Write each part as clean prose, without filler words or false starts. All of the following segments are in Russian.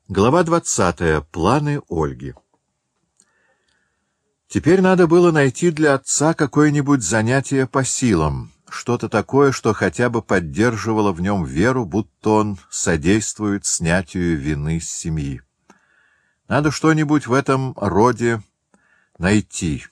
Глава 20. Планы Ольги. Теперь надо было найти для отца какое-нибудь занятие по силам, что-то такое, что хотя бы поддерживало в нем веру, будто он содействует снятию вины с семьи. Надо что-нибудь в этом роде найти.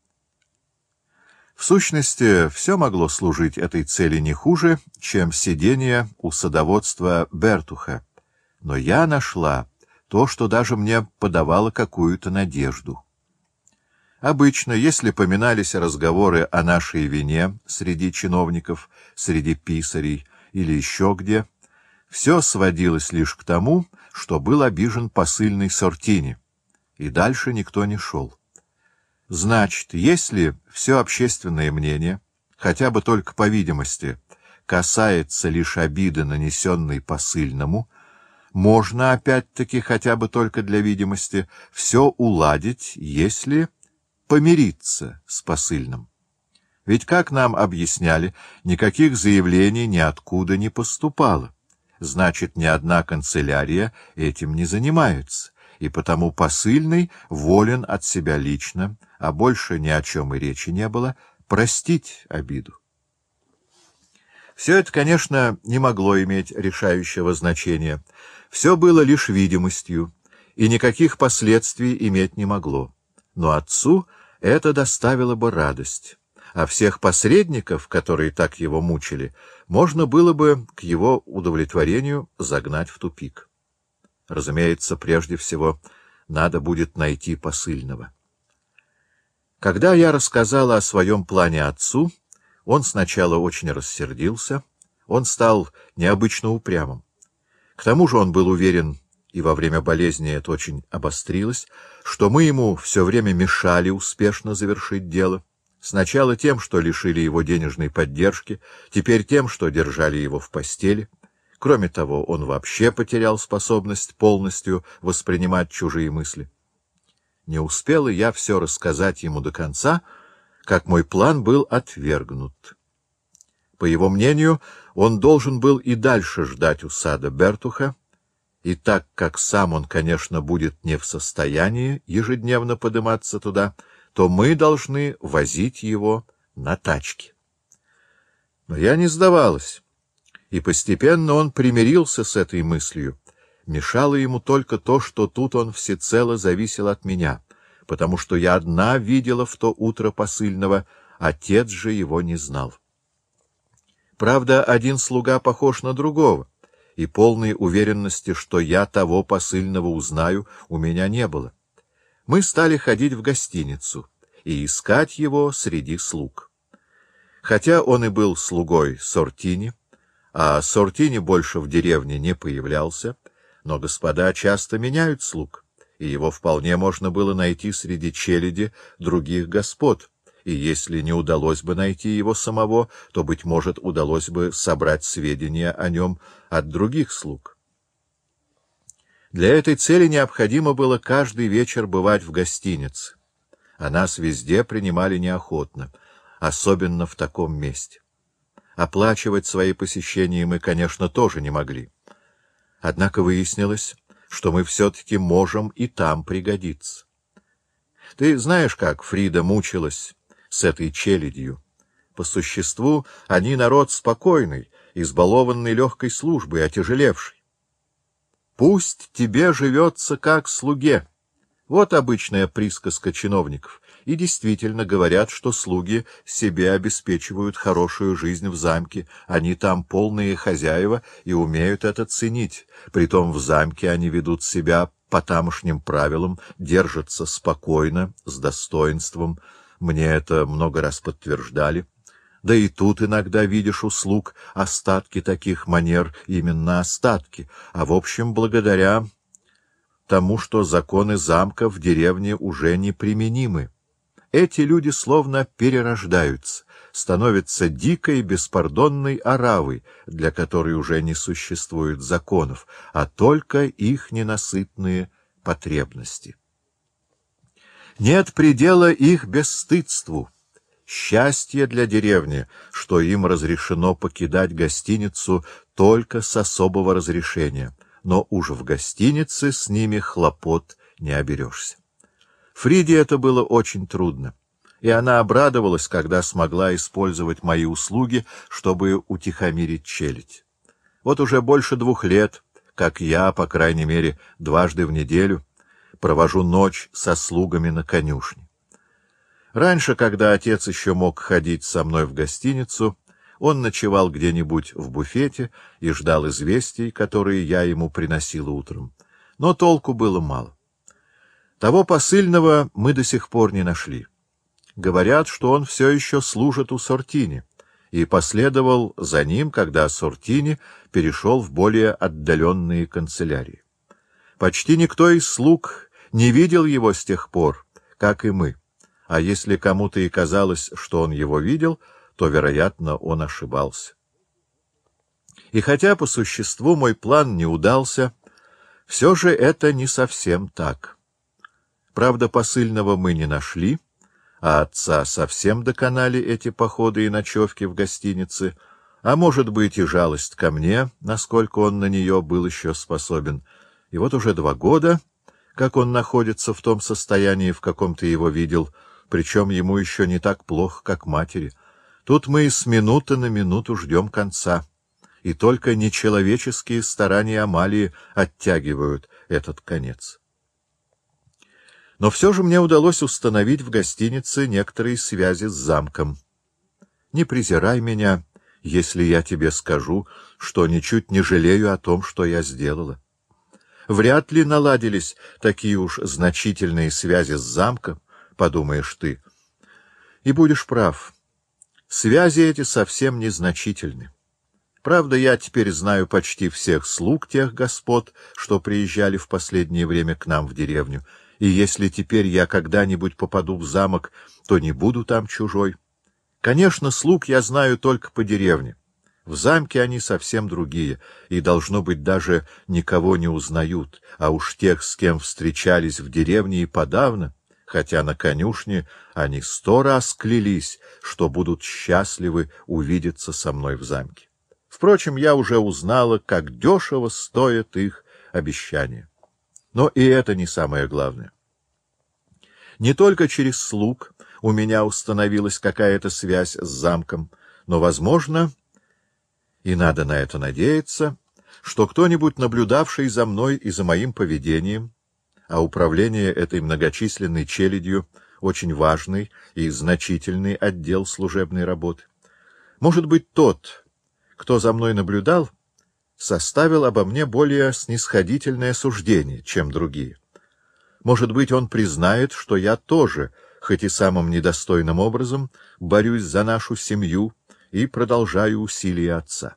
В сущности, все могло служить этой цели не хуже, чем сидение у садоводства Бертуха. Но я нашла то, что даже мне подавало какую-то надежду. Обычно, если поминались разговоры о нашей вине среди чиновников, среди писарей или еще где, все сводилось лишь к тому, что был обижен посыльный Сортини, и дальше никто не шел. Значит, если все общественное мнение, хотя бы только по видимости, касается лишь обиды, нанесенной посыльному, можно, опять-таки, хотя бы только для видимости, все уладить, если помириться с посыльным. Ведь, как нам объясняли, никаких заявлений ниоткуда не поступало. Значит, ни одна канцелярия этим не занимается, и потому посыльный волен от себя лично, а больше ни о чем и речи не было, простить обиду. Все это, конечно, не могло иметь решающего значения. Все было лишь видимостью, и никаких последствий иметь не могло. Но отцу это доставило бы радость, а всех посредников, которые так его мучили, можно было бы к его удовлетворению загнать в тупик. Разумеется, прежде всего, надо будет найти посыльного. Когда я рассказала о своем плане отцу, он сначала очень рассердился, он стал необычно упрямым. К тому же он был уверен, и во время болезни это очень обострилось, что мы ему все время мешали успешно завершить дело. Сначала тем, что лишили его денежной поддержки, теперь тем, что держали его в постели. Кроме того, он вообще потерял способность полностью воспринимать чужие мысли. Не успела я все рассказать ему до конца, как мой план был отвергнут. По его мнению, он должен был и дальше ждать у сада Бертуха, и так как сам он, конечно, будет не в состоянии ежедневно подниматься туда, то мы должны возить его на тачке. Но я не сдавалась, и постепенно он примирился с этой мыслью. Мешало ему только то, что тут он всецело зависел от меня, потому что я одна видела в то утро посыльного, отец же его не знал. Правда, один слуга похож на другого, и полной уверенности, что я того посыльного узнаю, у меня не было. Мы стали ходить в гостиницу и искать его среди слуг. Хотя он и был слугой Сортини, а Сортини больше в деревне не появлялся, но господа часто меняют слуг, и его вполне можно было найти среди челяди других господ, и если не удалось бы найти его самого, то, быть может, удалось бы собрать сведения о нем от других слуг. Для этой цели необходимо было каждый вечер бывать в гостинице, а нас везде принимали неохотно, особенно в таком месте. Оплачивать свои посещения мы, конечно, тоже не могли. Однако выяснилось, что мы все-таки можем и там пригодиться. Ты знаешь, как Фрида мучилась с этой челядью. По существу они народ спокойный, избалованный легкой службой, отяжелевший. «Пусть тебе живется как слуге». Вот обычная присказка чиновников. И действительно говорят, что слуги себе обеспечивают хорошую жизнь в замке, они там полные хозяева и умеют это ценить. Притом в замке они ведут себя по тамошним правилам, держатся спокойно, с достоинством. Мне это много раз подтверждали. Да и тут иногда видишь у слуг остатки таких манер, именно остатки, а в общем благодаря тому, что законы замка в деревне уже неприменимы. Эти люди словно перерождаются, становятся дикой, беспардонной оравой, для которой уже не существует законов, а только их ненасытные потребности. Нет предела их бесстыдству. Счастье для деревни, что им разрешено покидать гостиницу только с особого разрешения. но уж в гостинице с ними хлопот не оберешься. Фриде это было очень трудно, и она обрадовалась, когда смогла использовать мои услуги, чтобы утихомирить челядь. Вот уже больше 2 лет, как я, по крайней мере, 2 раза в неделю, провожу ночь со слугами на конюшне. Раньше, когда отец еще мог ходить со мной в гостиницу, он ночевал где-нибудь в буфете и ждал известий, которые я ему приносил утром. Но толку было мало. Того посыльного мы до сих пор не нашли. Говорят, что он все еще служит у Сортини, и последовал за ним, когда Сортини перешел в более отдаленные канцелярии. Почти никто из слуг не видел его с тех пор, как и мы, а если кому-то и казалось, что он его видел, то, вероятно, он ошибался. И хотя по существу мой план не удался, все же это не совсем так. Правда, посыльного мы не нашли, а отца совсем доконали эти походы и ночевки в гостинице, а может быть и жалость ко мне, насколько он на нее был еще способен. И вот уже 2 года, как он находится в том состоянии, в каком ты его видел, причем ему еще не так плохо, как матери. Тут мы с минуты на минуту ждем конца, и только нечеловеческие старания Амалии оттягивают этот конец. Но все же мне удалось установить в гостинице некоторые связи с замком. Не презирай меня, если я тебе скажу, что ничуть не жалею о том, что я сделала. Вряд ли наладились такие уж значительные связи с замком, подумаешь ты. И будешь прав. Связи эти совсем незначительны. Правда, я теперь знаю почти всех слуг тех господ, что приезжали в последнее время к нам в деревню, и если теперь я когда-нибудь попаду в замок, то не буду там чужой. Конечно, слуг я знаю только по деревне. В замке они совсем другие, и, должно быть, даже никого не узнают, а уж тех, с кем встречались в деревне, и подавно, хотя на конюшне они 100 раз клялись, что будут счастливы увидеться со мной в замке. Впрочем, я уже узнала, как дешево стоят их обещания. Но и это не самое главное. Не только через слуг у меня установилась какая-то связь с замком, но, возможно, и надо на это надеяться, что кто-нибудь, наблюдавший за мной и за моим поведением, а управление этой многочисленной челядью — очень важный и значительный отдел служебной работы, может быть, тот, кто за мной наблюдал, составил обо мне более снисходительное суждение, чем другие. Может быть, он признает, что я тоже, хоть и самым недостойным образом, борюсь за нашу семью и продолжаю усилия отца.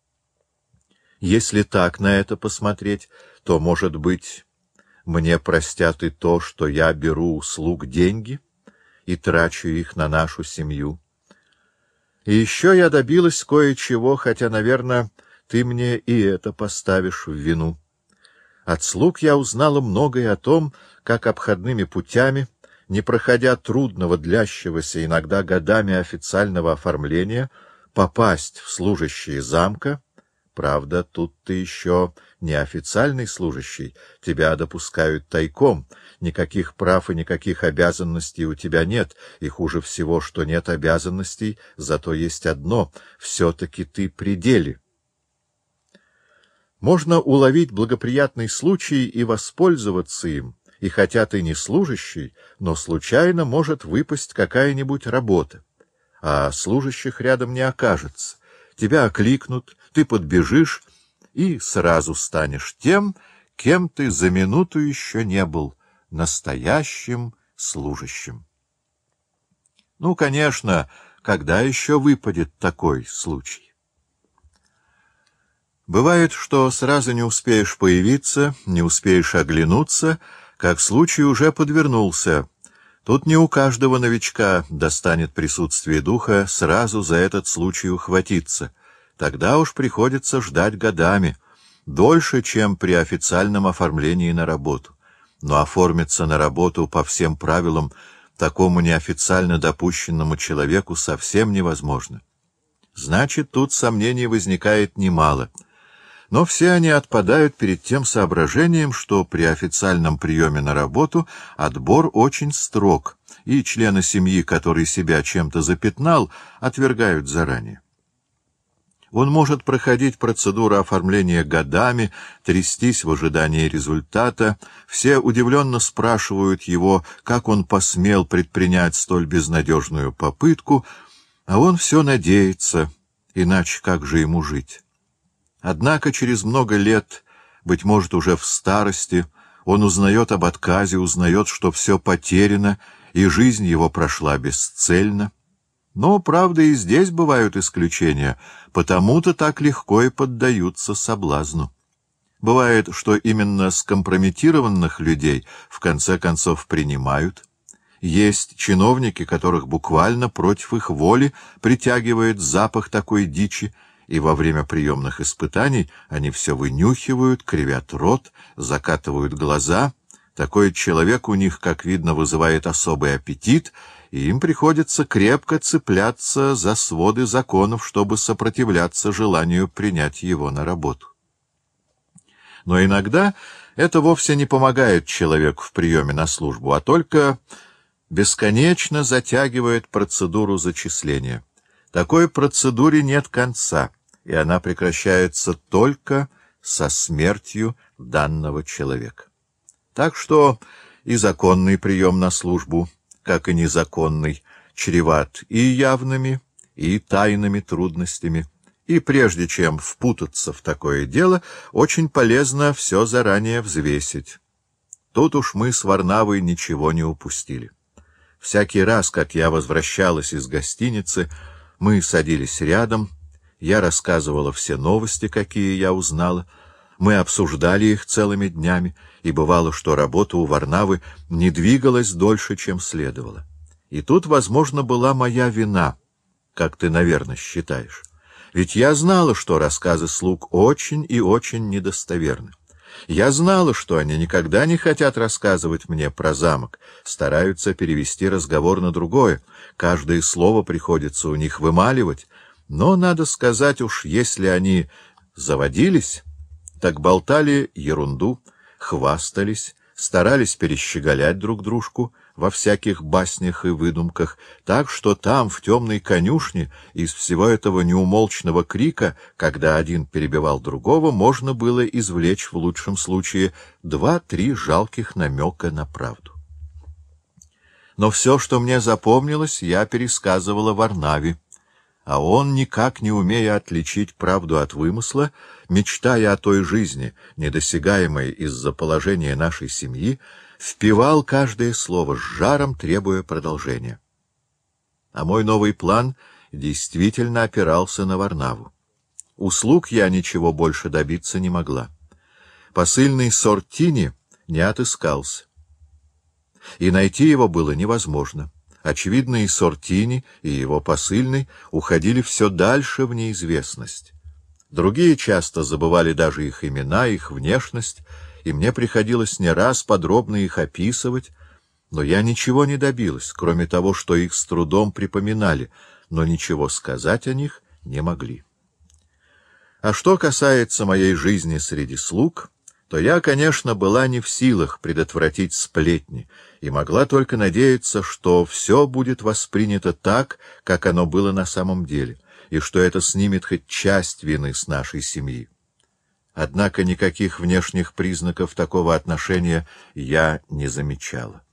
Если так на это посмотреть, то, может быть, мне простят и то, что я беру у слуг деньги и трачу их на нашу семью. И еще я добилась кое-чего, хотя, наверное, ты мне и это поставишь в вину. От слуг я узнала многое о том, как обходными путями, не проходя трудного, длящегося иногда годами официального оформления, попасть в служащие замка. Правда, тут ты еще не официальный служащий, тебя допускают тайком, никаких прав и никаких обязанностей у тебя нет, и хуже всего, что нет обязанностей, зато есть одно — все-таки ты при деле. Можно уловить благоприятный случай и воспользоваться им, и хотя ты не служащий, но случайно может выпасть какая-нибудь работа, а служащих рядом не окажется. Тебя окликнут, ты подбежишь и сразу станешь тем, кем ты за минуту еще не был, настоящим служащим. Ну, конечно, когда еще выпадет такой случай? Бывает, что сразу не успеешь появиться, не успеешь оглянуться, как случай уже подвернулся. Тут не у каждого новичка достанет присутствие духа сразу за этот случай ухватиться. Тогда уж приходится ждать годами, дольше, чем при официальном оформлении на работу. Но оформиться на работу по всем правилам такому неофициально допущенному человеку совсем невозможно. Значит, тут сомнений возникает немало. Но все они отпадают перед тем соображением, что при официальном приеме на работу отбор очень строг, и члены семьи, который себя чем-то запятнал, отвергают заранее. Он может проходить процедуру оформления годами, трястись в ожидании результата. Все удивленно спрашивают его, как он посмел предпринять столь безнадежную попытку, а он все надеется, иначе как же ему жить? Однако через много лет, быть может, уже в старости, он узнает об отказе, узнает, что все потеряно, и жизнь его прошла бесцельно. Но, правда, и здесь бывают исключения, потому-то так легко и поддаются соблазну. Бывает, что именно скомпрометированных людей в конце концов принимают. Есть чиновники, которых буквально против их воли притягивает запах такой дичи, и во время приемных испытаний они все вынюхивают, кривят рот, закатывают глаза. Такой человек у них, как видно, вызывает особый аппетит, и им приходится крепко цепляться за своды законов, чтобы сопротивляться желанию принять его на работу. Но иногда это вовсе не помогает человеку в приеме на службу, а только бесконечно затягивает процедуру зачисления. Такой процедуре нет конца, и она прекращается только со смертью данного человека. Так что и законный прием на службу, как и незаконный, чреват и явными, и тайными трудностями. И прежде чем впутаться в такое дело, очень полезно все заранее взвесить. Тут уж мы с Варнавой ничего не упустили. Всякий раз, как я возвращалась из гостиницы, мы садились рядом, я рассказывала все новости, какие я узнала, мы обсуждали их целыми днями, и бывало, что работа у Варнавы не двигалась дольше, чем следовало. И тут, возможно, была моя вина, как ты, наверное, считаешь. Ведь я знала, что рассказы слуг очень и очень недостоверны. Я знала, что они никогда не хотят рассказывать мне про замок, стараются перевести разговор на другое, каждое слово приходится у них вымаливать, но, надо сказать уж, если они заводились, так болтали ерунду, хвастались, старались перещеголять друг дружку во всяких баснях и выдумках, так что там, в темной конюшне, из всего этого неумолчного крика, когда один перебивал другого, можно было извлечь в лучшем случае 2-3 жалких намека на правду. Но все, что мне запомнилось, я пересказывала Варнаве, а он, никак не умея отличить правду от вымысла, мечтая о той жизни, недосягаемой из-за положения нашей семьи, впивал каждое слово с жаром, требуя продолжения. А мой новый план действительно опирался на Варнаву. Услуг я ничего больше добиться не могла. Посыльный Сортини не отыскался, и найти его было невозможно. Очевидно, и Сортини, и его посыльный уходили все дальше в неизвестность. Другие часто забывали даже их имена, их внешность, и мне приходилось не раз подробно их описывать, но я ничего не добилась, кроме того, что их с трудом припоминали, но ничего сказать о них не могли. А что касается моей жизни среди слуг, то я, конечно, была не в силах предотвратить сплетни и могла только надеяться, что все будет воспринято так, как оно было на самом деле, и что это снимет хоть часть вины с нашей семьи. Однако никаких внешних признаков такого отношения я не замечала.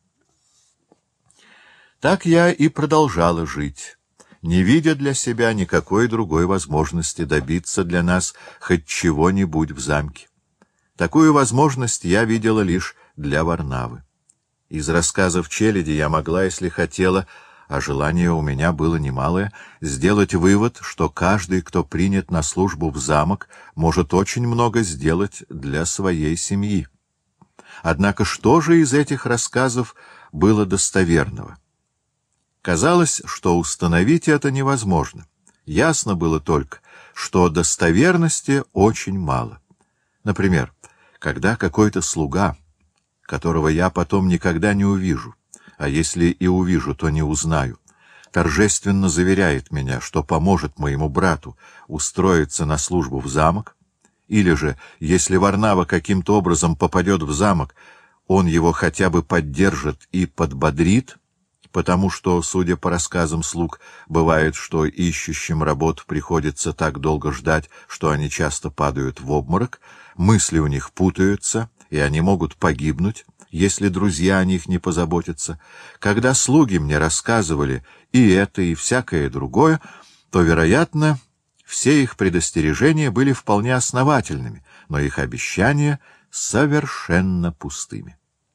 Так я и продолжала жить, не видя для себя никакой другой возможности добиться для нас хоть чего-нибудь в замке. Такую возможность я видела лишь для Варнавы. Из рассказов челяди я могла, если хотела, а желание у меня было немалое, сделать вывод, что каждый, кто принят на службу в замок, может очень много сделать для своей семьи. Однако что же из этих рассказов было достоверного? Казалось, что установить это невозможно. Ясно было только, что достоверности очень мало. Например, когда какой-то слуга, которого я потом никогда не увижу, а если и увижу, то не узнаю, торжественно заверяет меня, что поможет моему брату устроиться на службу в замок, Или же, если Варнава каким-то образом попадет в замок, он его хотя бы поддержит и подбодрит, потому что, судя по рассказам слуг, бывает, что ищущим работу приходится так долго ждать, что они часто падают в обморок, мысли у них путаются, и они могут погибнуть, если друзья о них не позаботятся. Когда слуги мне рассказывали и это, и всякое другое, то, вероятно, все их предостережения были вполне основательными, но их обещания совершенно пустыми.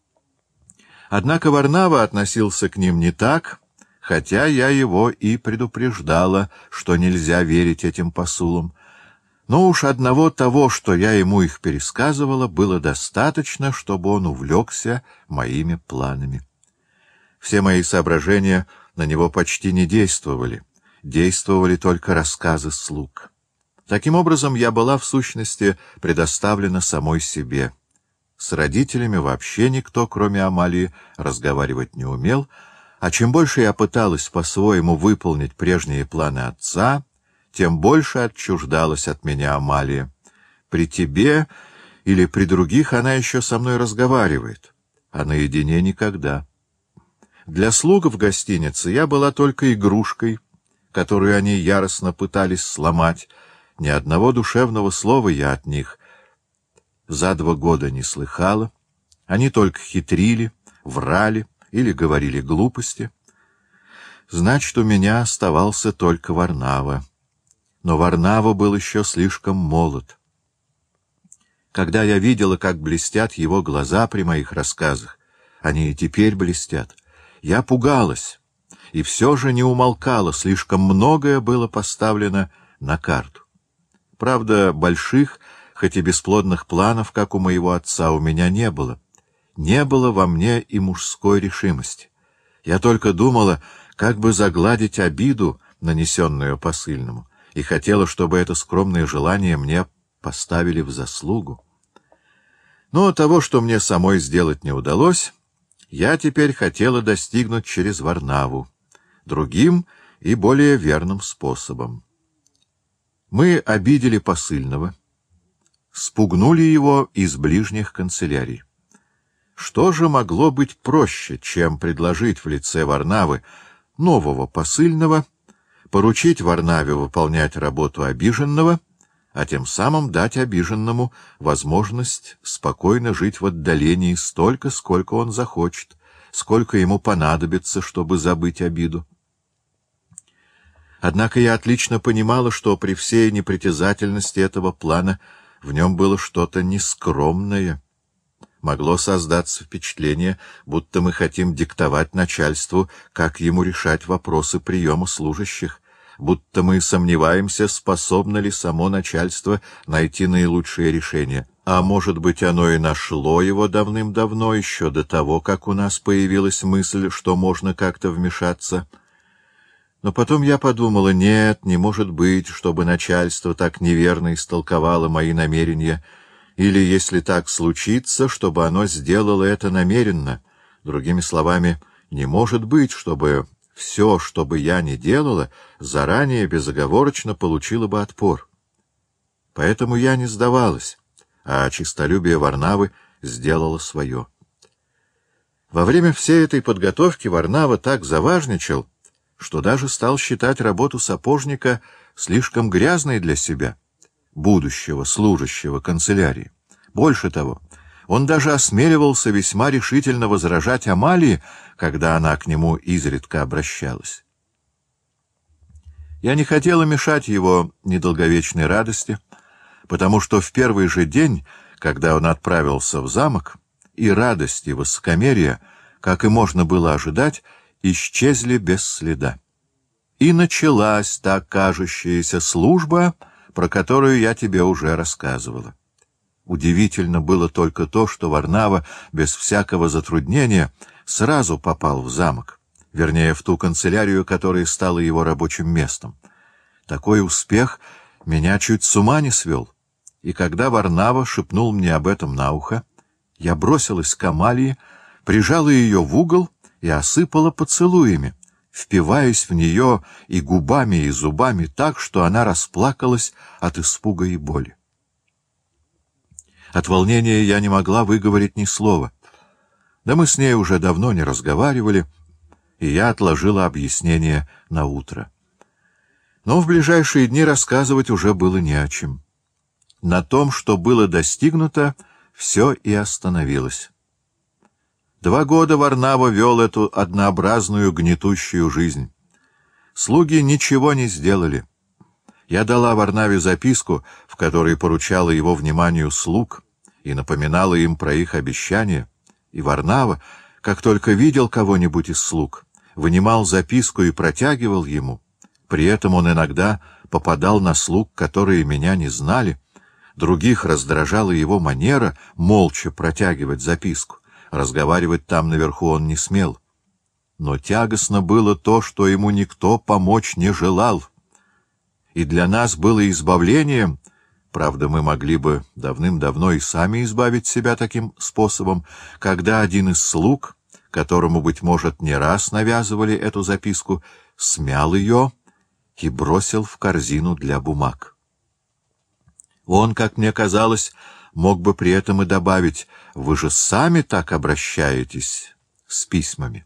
Однако Варнава относился к ним не так, хотя я его и предупреждала, что нельзя верить этим посулам. Но уж одного того, что я ему их пересказывала, было достаточно, чтобы он увлекся моими планами. Все мои соображения на него почти не действовали. Действовали только рассказы слуг. Таким образом, я была в сущности предоставлена самой себе. С родителями вообще никто, кроме Амалии, разговаривать не умел, а чем больше я пыталась по-своему выполнить прежние планы отца, тем больше отчуждалась от меня Амалия. При тебе или при других она еще со мной разговаривает, а наедине никогда. Для слуг в гостинице я была только игрушкой, которую они яростно пытались сломать. Ни одного душевного слова я от них за 2 года не слыхала. Они только хитрили, врали или говорили глупости. Значит, у меня оставался только Варнава. Но Варнава был еще слишком молод. Когда я видела, как блестят его глаза при моих рассказах, они и теперь блестят, я пугалась, и все же не умолкала, слишком многое было поставлено на карту. Правда, больших, хоть и бесплодных планов, как у моего отца, у меня не было. Не было во мне и мужской решимости. Я только думала, как бы загладить обиду, нанесенную посыльному, и хотела, чтобы это скромное желание мне поставили в заслугу. Но того, что мне самой сделать не удалось, я теперь хотела достигнуть через Варнаву, другим и более верным способом. Мы обидели посыльного, спугнули его из ближних канцелярий. Что же могло быть проще, чем предложить в лице Варнавы нового посыльного, поручить Варнаве выполнять работу обиженного, а тем самым дать обиженному возможность спокойно жить в отдалении столько, сколько он захочет, сколько ему понадобится, чтобы забыть обиду. Однако я отлично понимала, что при всей непритязательности этого плана в нем было что-то нескромное. Могло создаться впечатление, будто мы хотим диктовать начальству, как ему решать вопросы приема служащих, будто мы сомневаемся, способно ли само начальство найти наилучшее решение. А может быть, оно и нашло его давным-давно, еще до того, как у нас появилась мысль, что можно как-то вмешаться. Но потом я подумала, нет, не может быть, чтобы начальство так неверно истолковало мои намерения, или, если так случится, чтобы оно сделало это намеренно. Другими словами, не может быть, чтобы все, что бы я ни делала, заранее безоговорочно получило бы отпор. Поэтому я не сдавалась, а честолюбие Варнавы сделало свое. Во время всей этой подготовки Варнава так заважничал, что даже стал считать работу сапожника слишком грязной для себя, будущего служащего канцелярии. Больше того, он даже осмеливался весьма решительно возражать Амалии, когда она к нему изредка обращалась. Я не хотела мешать его недолговечной радости, потому что в первый же день, когда он отправился в замок, и радость, и высокомерие, как и можно было ожидать, исчезли без следа. И началась та кажущаяся служба, про которую я тебе уже рассказывала. Удивительно было только то, что Варнава без всякого затруднения сразу попал в замок, вернее, в ту канцелярию, которая стала его рабочим местом. Такой успех меня чуть с ума не свел, и когда Варнава шепнул мне об этом на ухо, я бросилась к Амалии, прижала ее в угол и осыпала поцелуями, впиваясь в нее и губами, и зубами так, что она расплакалась от испуга и боли. От волнения я не могла выговорить ни слова. Да мы с ней уже давно не разговаривали, и я отложила объяснение на утро. Но в ближайшие дни рассказывать уже было не о чем. На том, что было достигнуто, все и остановилось. 2 года Варнава вел эту однообразную гнетущую жизнь. Слуги ничего не сделали. Я дала Варнаве записку, в которой поручала его вниманию слуг и напоминала им про их обещания, и Варнава, как только видел кого-нибудь из слуг, вынимал записку и протягивал ему. При этом он иногда попадал на слуг, которые меня не знали. Других раздражала его манера молча протягивать записку. Разговаривать там наверху он не смел. Но тягостно было то, что ему никто помочь не желал. И для нас было избавлением, правда, мы могли бы давным-давно и сами избавить себя таким способом, когда один из слуг, которому, быть может, не раз навязывали эту записку, смял ее и бросил в корзину для бумаг. Он, как мне казалось, мог бы при этом и добавить: «Вы же сами так обращаетесь с письмами».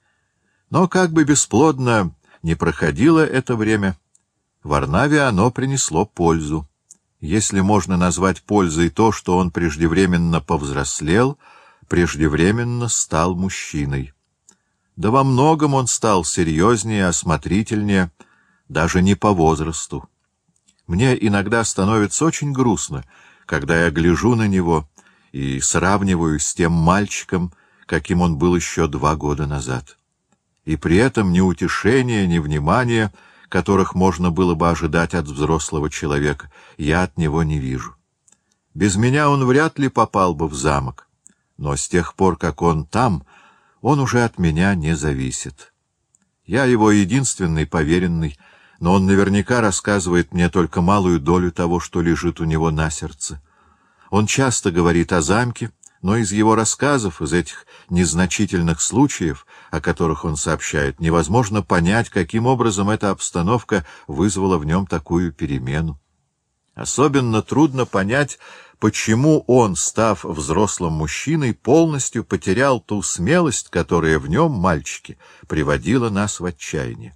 Но как бы бесплодно не проходило это время, Варнаве оно принесло пользу. Если можно назвать пользой то, что он преждевременно повзрослел, преждевременно стал мужчиной. Да во многом он стал серьезнее, осмотрительнее, даже не по возрасту. Мне иногда становится очень грустно, когда я гляжу на него и сравниваю с тем мальчиком, каким он был еще 2 года назад. И при этом ни утешения, ни внимания, которых можно было бы ожидать от взрослого человека, я от него не вижу. Без меня он вряд ли попал бы в замок, но с тех пор, как он там, он уже от меня не зависит. Я его единственный поверенный, но он наверняка рассказывает мне только малую долю того, что лежит у него на сердце. Он часто говорит о замке, но из его рассказов, из этих незначительных случаев, о которых он сообщает, невозможно понять, каким образом эта обстановка вызвала в нем такую перемену. Особенно трудно понять, почему он, став взрослым мужчиной, полностью потерял ту смелость, которая в нем, мальчике, приводила нас в отчаяние.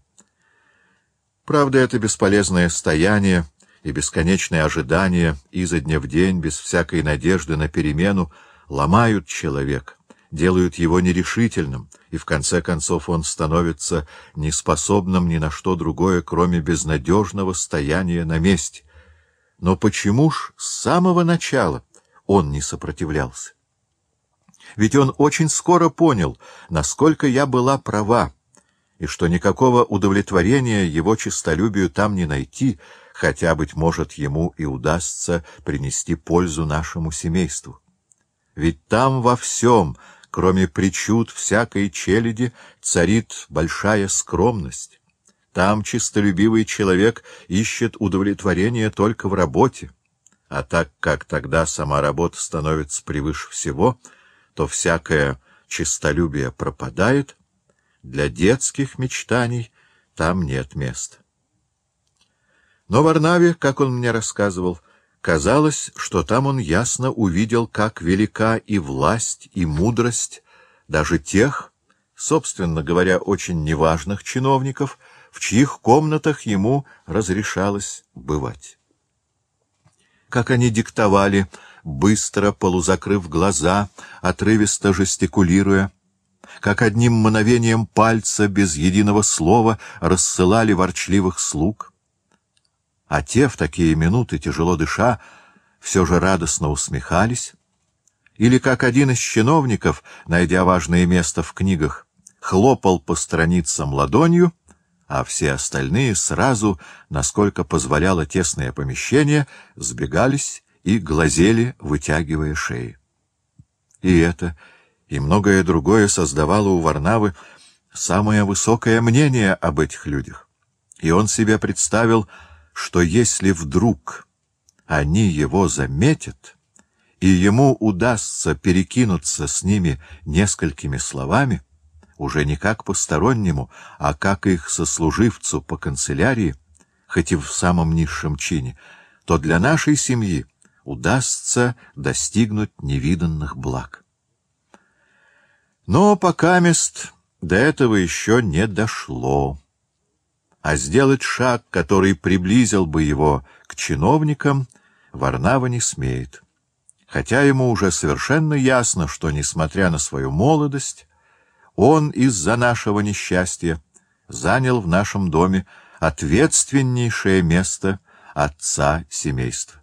Правда, это бесполезное стояние и бесконечное ожидание изо дня в день, без всякой надежды на перемену, ломают человека, делают его нерешительным, и в конце концов он становится неспособным ни на что другое, кроме безнадежного стояния на месте. Но почему ж с самого начала он не сопротивлялся? Ведь он очень скоро понял, насколько я была права, и что никакого удовлетворения его честолюбию там не найти, хотя, быть может, ему и удастся принести пользу нашему семейству. Ведь там во всем, кроме причуд всякой челяди, царит большая скромность. Там честолюбивый человек ищет удовлетворение только в работе, а так как тогда сама работа становится превыше всего, то всякое честолюбие пропадает, для детских мечтаний там нет места. Но Варнаве, как он мне рассказывал, казалось, что там он ясно увидел, как велика и власть, и мудрость даже тех, собственно говоря, очень неважных чиновников, в чьих комнатах ему разрешалось бывать. Как они диктовали, быстро, полузакрыв глаза, отрывисто жестикулируя, как одним мгновением пальца без единого слова рассылали ворчливых слуг, а те в такие минуты, тяжело дыша, все же радостно усмехались, или как один из чиновников, найдя важное место в книгах, хлопал по страницам ладонью, а все остальные сразу, насколько позволяло тесное помещение, сбегались и глазели, вытягивая шеи. И это, и многое другое создавало у Варнавы самое высокое мнение об этих людях. И он себе представил, что если вдруг они его заметят, и ему удастся перекинуться с ними несколькими словами, уже не как постороннему, а как их сослуживцу по канцелярии, хоть и в самом низшем чине, то для нашей семьи удастся достигнуть невиданных благ. Но покамест до этого еще не дошло, а сделать шаг, который приблизил бы его к чиновникам, Варнава не смеет, хотя ему уже совершенно ясно, что, несмотря на свою молодость, он из-за нашего несчастья занял в нашем доме ответственнейшее место отца семейства.